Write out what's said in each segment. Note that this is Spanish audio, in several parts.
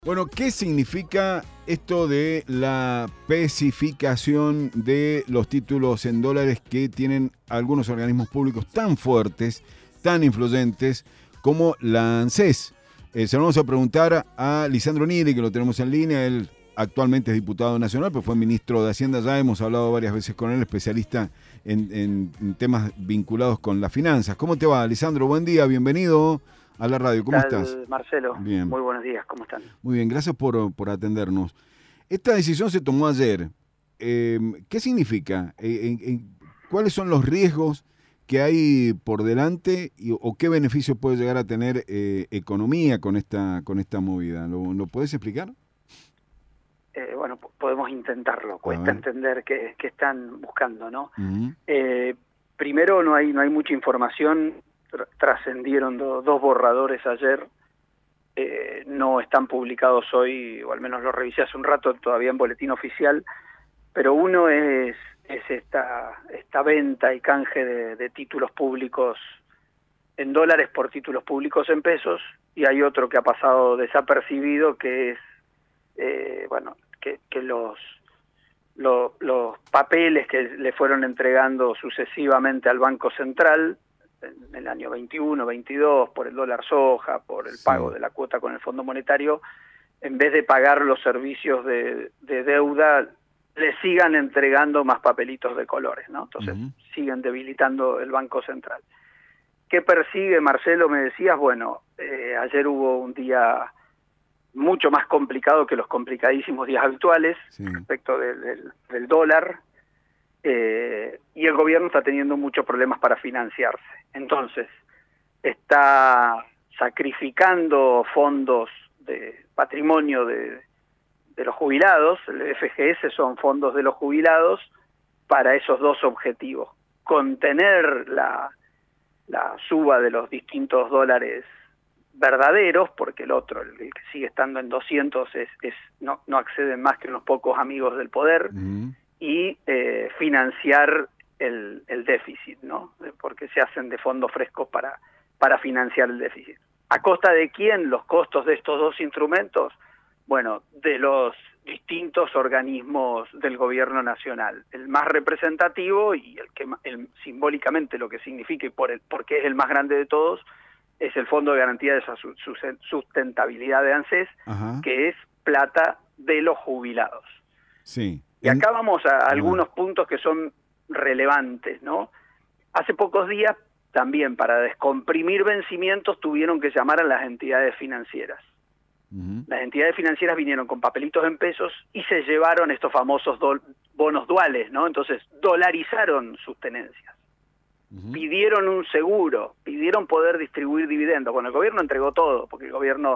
Bueno, ¿qué significa esto de la pesificación de los títulos en dólares que tienen algunos organismos públicos tan fuertes, tan influyentes como la ANSES? Se lo vamos a preguntar a Lisandro Neri, que lo tenemos en línea. Él actualmente es diputado nacional, pero fue ministro de Hacienda. Ya hemos hablado varias veces con él, especialista en temas vinculados con las finanzas. ¿Cómo te va, Lisandro? Buen día, bienvenido a la radio. ¿Cómo estás? Marcelo? Bien. Muy buenos días, ¿cómo están? Muy bien, gracias por atendernos. Esta decisión se tomó ayer. ¿Qué significa? ¿Cuáles son los riesgos que hay por delante o qué beneficio puede llegar a tener economía con esta movida? ¿Lo podés explicar? Bueno, podemos intentarlo. Cuesta entender qué están buscando, ¿no? Uh-huh. Primero, no hay mucha información. Trascendieron dos borradores ayer. No están publicados hoy, o al menos lo revisé hace un rato, todavía en boletín oficial, pero uno es esta venta y canje de títulos públicos en dólares por títulos públicos en pesos, y hay otro que ha pasado desapercibido, que es que los papeles que le fueron entregando sucesivamente al Banco Central en el año 21, 22, por el dólar soja, por el pago de la cuota con el Fondo Monetario, en vez de pagar los servicios de deuda, le sigan entregando más papelitos de colores, ¿no? Entonces, siguen debilitando el Banco Central. ¿Qué persigue, Marcelo? Me decías, bueno, ayer hubo un día mucho más complicado que los complicadísimos días habituales respecto del dólar, y el gobierno está teniendo muchos problemas para financiarse. Entonces, está sacrificando fondos de patrimonio de los jubilados. El FGS son fondos de los jubilados para esos dos objetivos: contener la suba de los distintos dólares verdaderos, porque el otro, el que sigue estando en 200, no acceden más que unos pocos amigos del poder, y financiar el déficit, ¿no? Porque se hacen de fondos frescos para financiar el déficit. ¿A costa de quién los costos de estos dos instrumentos? Bueno, de los distintos organismos del gobierno nacional. El más representativo y el simbólicamente lo que significa, y porque es el más grande de todos, es el Fondo de Garantía de Sustentabilidad de ANSES, que es plata de los jubilados. Sí. Y acá vamos a algunos puntos que son relevantes, ¿no? Hace pocos días, también para descomprimir vencimientos, tuvieron que llamar a las entidades financieras. Las entidades financieras vinieron con papelitos en pesos y se llevaron estos famosos bonos duales, ¿no? Entonces, dolarizaron sus tenencias. Pidieron un seguro, pidieron poder distribuir dividendos. Bueno, el gobierno entregó todo, porque el gobierno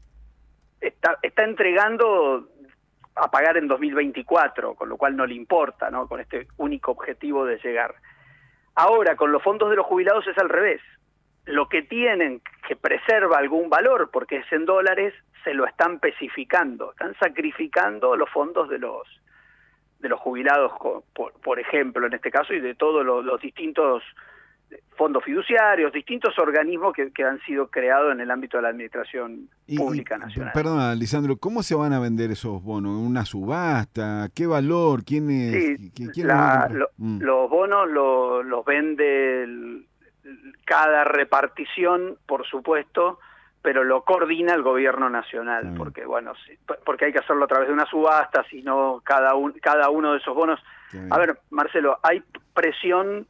está entregando a pagar en 2024, con lo cual no le importa, ¿no? Con este único objetivo de llegar. Ahora, con los fondos de los jubilados es al revés. Lo que tienen, que preserva algún valor, porque es en dólares, se lo están pesificando. Están sacrificando los fondos de los jubilados, por ejemplo, en este caso, y de todos los distintos fondos fiduciarios, distintos organismos que han sido creados en el ámbito de la administración pública nacional. Perdona, Lisandro, ¿cómo se van a vender esos bonos? ¿En una subasta? ¿Qué valor? ¿Quién es? Sí, ¿quién los bonos los vende cada repartición, por supuesto, pero lo coordina el gobierno nacional, porque porque hay que hacerlo a través de una subasta, si no cada uno de esos bonos. A ver, Marcelo, hay presión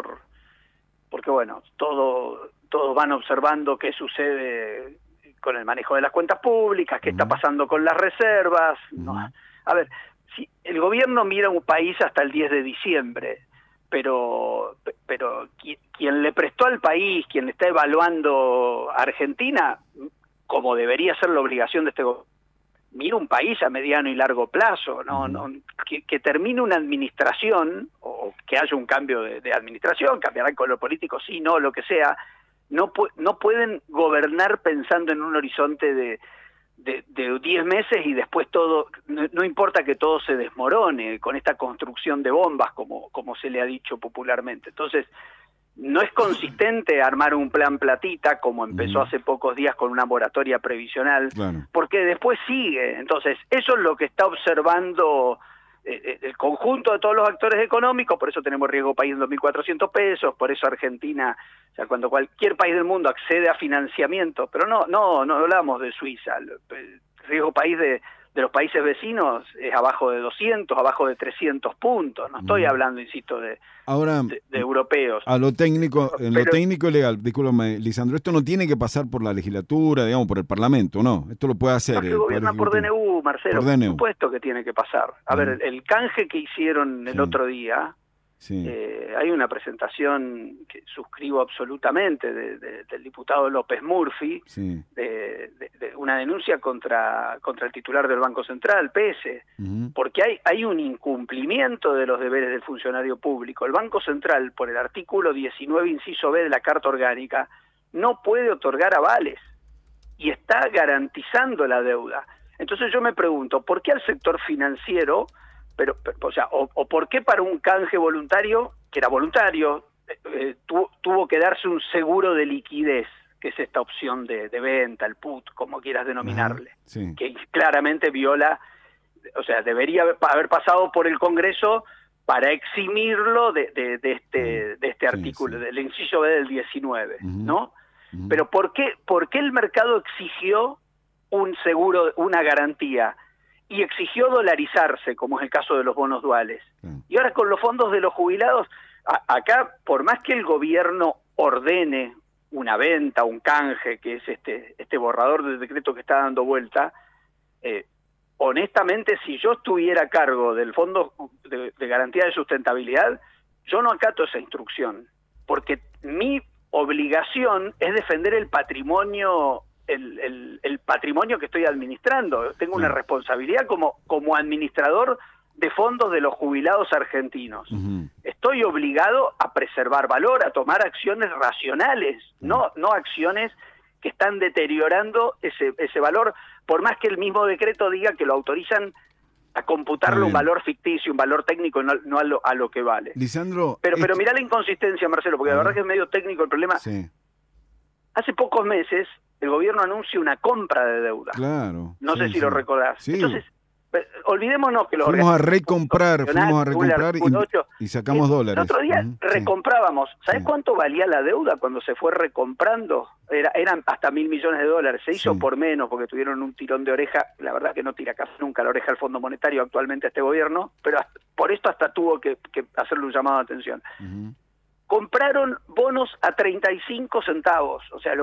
porque bueno, todos van observando qué sucede con el manejo de las cuentas públicas, qué está pasando con las reservas. No, a ver, si el gobierno mira un país hasta el 10 de diciembre, pero quien le prestó al país, quien le está evaluando a Argentina, como debería ser la obligación de este gobierno, mira un país a mediano y largo plazo, que termine una administración, o que haya un cambio de administración, cambiará el color político, sí, no, lo que sea. No pueden gobernar pensando en un horizonte de 10 meses y después todo, no importa que todo se desmorone con esta construcción de bombas, como se le ha dicho popularmente. Entonces, No es consistente armar un plan platita, como empezó hace pocos días con una moratoria previsional, porque después sigue. Entonces, eso es lo que está observando el conjunto de todos los actores económicos. Por eso tenemos riesgo país en 2.400 pesos, por eso Argentina, o sea, cuando cualquier país del mundo accede a financiamiento, pero no hablamos de Suiza, el riesgo país de los países vecinos es abajo de 200, abajo de 300 puntos. No estoy hablando, insisto, de europeos. A lo técnico, lo técnico y legal, discúlpame, Lisandro, esto no tiene que pasar por la legislatura, digamos, por el Parlamento, ¿no? Esto lo puede hacer. No, se gobierna por DNU, Marcelo, por supuesto que tiene que pasar. A ver, el canje que hicieron el otro día, hay una presentación que suscribo absolutamente del diputado López Murphy, de una denuncia contra el titular del Banco Central, Pese, porque hay un incumplimiento de los deberes del funcionario público. El Banco Central, por el artículo 19, inciso B de la Carta Orgánica, no puede otorgar avales y está garantizando la deuda. Entonces yo me pregunto, ¿por qué al sector financiero, o por qué para un canje voluntario, que era voluntario, tuvo que darse un seguro de liquidez, que es esta opción de venta, el put, como quieras denominarle, que claramente viola, o sea, debería haber pasado por el Congreso para eximirlo de este artículo, del inciso B del 19, ¿no? Pero ¿por qué el mercado exigió un seguro, una garantía? Y exigió dolarizarse, como es el caso de los bonos duales. Y ahora con los fondos de los jubilados, acá, por más que el gobierno ordene una venta, un canje, que es este borrador del decreto que está dando vuelta, honestamente, si yo estuviera a cargo del Fondo de Garantía de Sustentabilidad, yo no acato esa instrucción, porque mi obligación es defender el patrimonio, el patrimonio que estoy administrando. Tengo una responsabilidad como administrador de fondos de los jubilados argentinos. Estoy obligado a preservar valor, a tomar acciones racionales, no acciones que están deteriorando ese valor, por más que el mismo decreto diga que lo autorizan a computarle un valor ficticio, un valor técnico, no a lo que vale. Lisandro, pero mirá la inconsistencia, Marcelo, porque la verdad que es medio técnico el problema. Hace pocos meses el gobierno anuncia una compra de deuda. No sé si lo recordás. Entonces, olvidémonos que los fuimos a recomprar y sacamos dólares. El otro día recomprábamos. ¿Sabés cuánto valía la deuda cuando se fue recomprando? Eran hasta $1.000 millones. Se hizo por menos porque tuvieron un tirón de oreja. La verdad que no tira casi nunca la oreja al Fondo Monetario actualmente a este gobierno, pero por esto hasta tuvo que hacerle un llamado de atención. Compraron bonos a 35 centavos, o sea,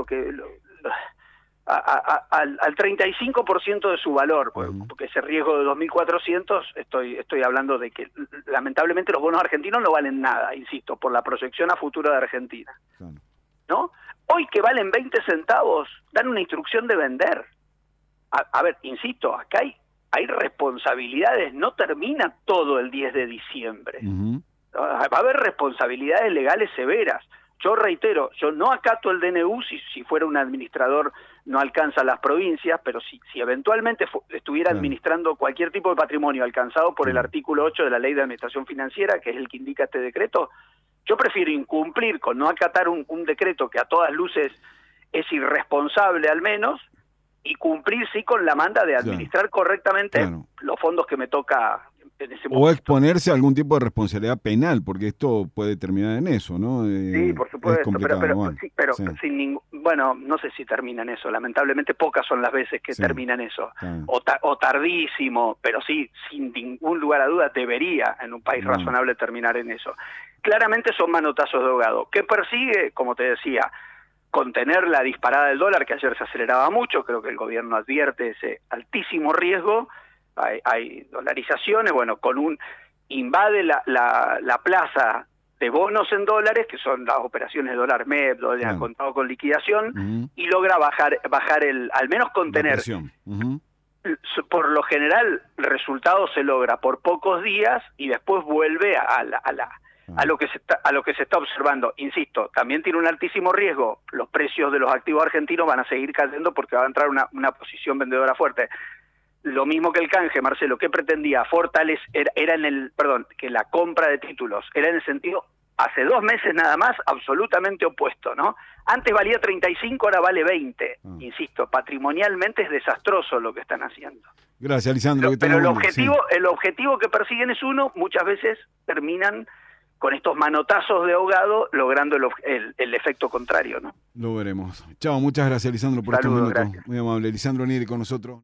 al 35% de su valor, porque ese riesgo de 2.400, estoy hablando de que lamentablemente los bonos argentinos no valen nada, insisto, por la proyección a futuro de Argentina. ¿No? Hoy que valen 20 centavos, dan una instrucción de vender. A ver, insisto, acá hay responsabilidades, no termina todo el 10 de diciembre. Va a haber responsabilidades legales severas. Yo reitero, yo no acato el DNU, si fuera un administrador no alcanza las provincias, pero si eventualmente estuviera administrando cualquier tipo de patrimonio alcanzado por el artículo 8 de la Ley de Administración Financiera, que es el que indica este decreto, yo prefiero incumplir con no acatar un decreto que a todas luces es irresponsable al menos, y cumplir sí con la manda de administrar correctamente los fondos que me toca en ese momento. O exponerse a algún tipo de responsabilidad penal, porque esto puede terminar en eso, ¿no? Sí, por supuesto, pero sin ningún... Bueno, no sé si termina en eso, lamentablemente pocas son las veces que terminan eso, o tardísimo, pero sí, sin ningún lugar a dudas, debería en un país razonable terminar en eso. Claramente son manotazos de ahogado. ¿Qué persigue? Como te decía, contener la disparada del dólar, que ayer se aceleraba mucho. Creo que el gobierno advierte ese altísimo riesgo. Hay dolarizaciones, invade la plaza de bonos en dólares, que son las operaciones dólar MEP, dólar contado con liquidación, y logra bajar al menos contener. Por lo general, el resultado se logra por pocos días y después vuelve a lo que se está observando. Insisto, también tiene un altísimo riesgo. Los precios de los activos argentinos van a seguir cayendo porque va a entrar una posición vendedora fuerte. Lo mismo que el canje, Marcelo, que pretendía fortalecer, que la compra de títulos era en el sentido hace 2 meses nada más, absolutamente opuesto, ¿no? Antes valía 35, ahora vale 20. Insisto, patrimonialmente es desastroso lo que están haciendo. Gracias, Lisandro. Pero el objetivo que persiguen es uno, muchas veces terminan con estos manotazos de ahogado logrando el efecto contrario, ¿no? Lo veremos. Chao, muchas gracias, Lisandro, por estos minutos. Gracias. Muy amable. Lisandro Neri con nosotros.